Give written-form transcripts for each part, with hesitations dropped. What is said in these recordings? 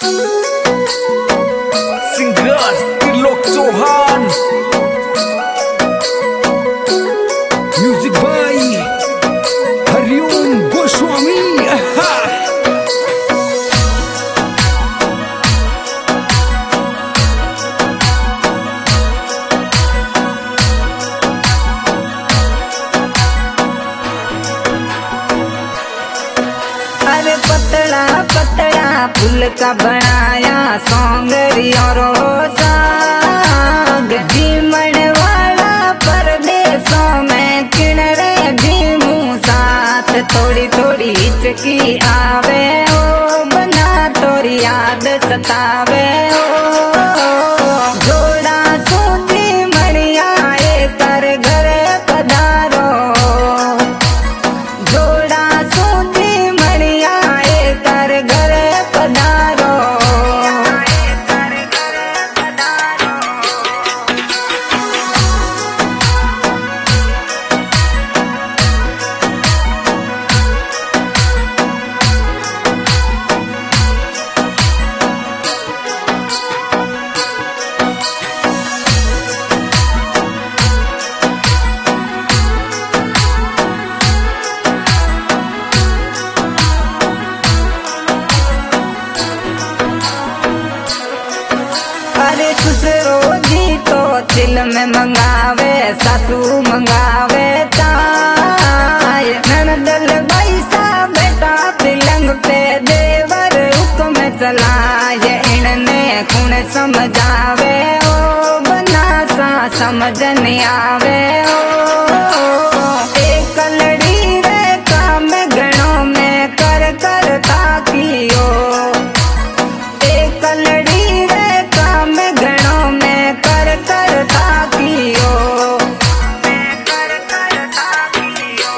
Singer Trilok Chauhan, music by Hariom Goswami. अरे पतला पतला फूल का बनाया सौंदर्य और साग, जीमण वाला परदेशों में किनरे भीमू साथ। थोड़ी थोड़ी हिचकी आवे ओ बना तोरी याद सतावे ओ, जोड़ा सूती मणिया कर घरे पधारो, जोड़ा सूती मणिया कर घरे पधारो। अरे ससुरो जी तो दिल में मंगावे, सासू मंगावे चाय। ननदल बैसा बेटा पलंग पे, देवर हुक्म चलाए। इनने कुण समझावे ओ बना सा समझ नहीं आवे ओ, एक लड़ी रे काम गणों में कर कर ताकियो, एक लड़ी रे काम गणों में कर कर ताकियो, कर कर ताकियो।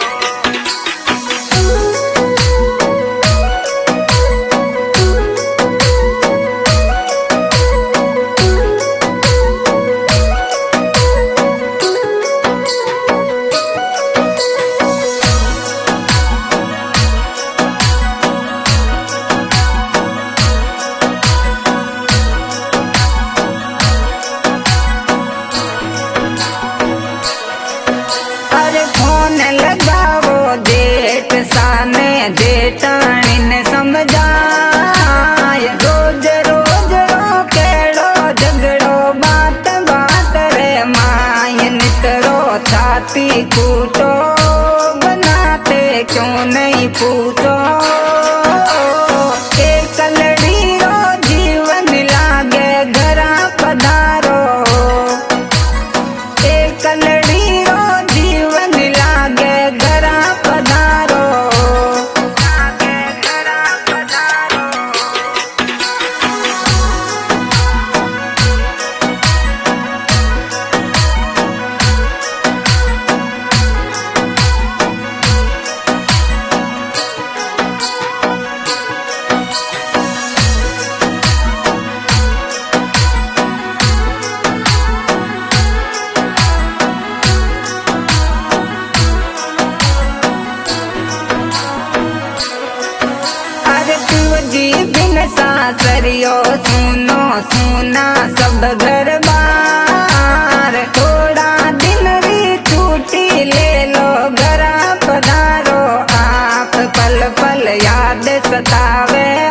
अरे फोन लगावो जेठ साने, जेठानी ने समझाए। रोज रोज रो केड़ो झगड़ो बात बात रे माय। नितरो छाती कूटो बनाते क्यों नहीं पूछो, एक लड़ी रो जीवन लागे घरा पधारो, एक लड़ी रो जीवन लागे घरा पधारो, लागे घरा पधारो। अरे तू जी बिन सासरियो सुनो सुना सब घर बार। थोड़ा दिन री छुट्टी ले लो घरा पधारो आप, पल पल याद सतावे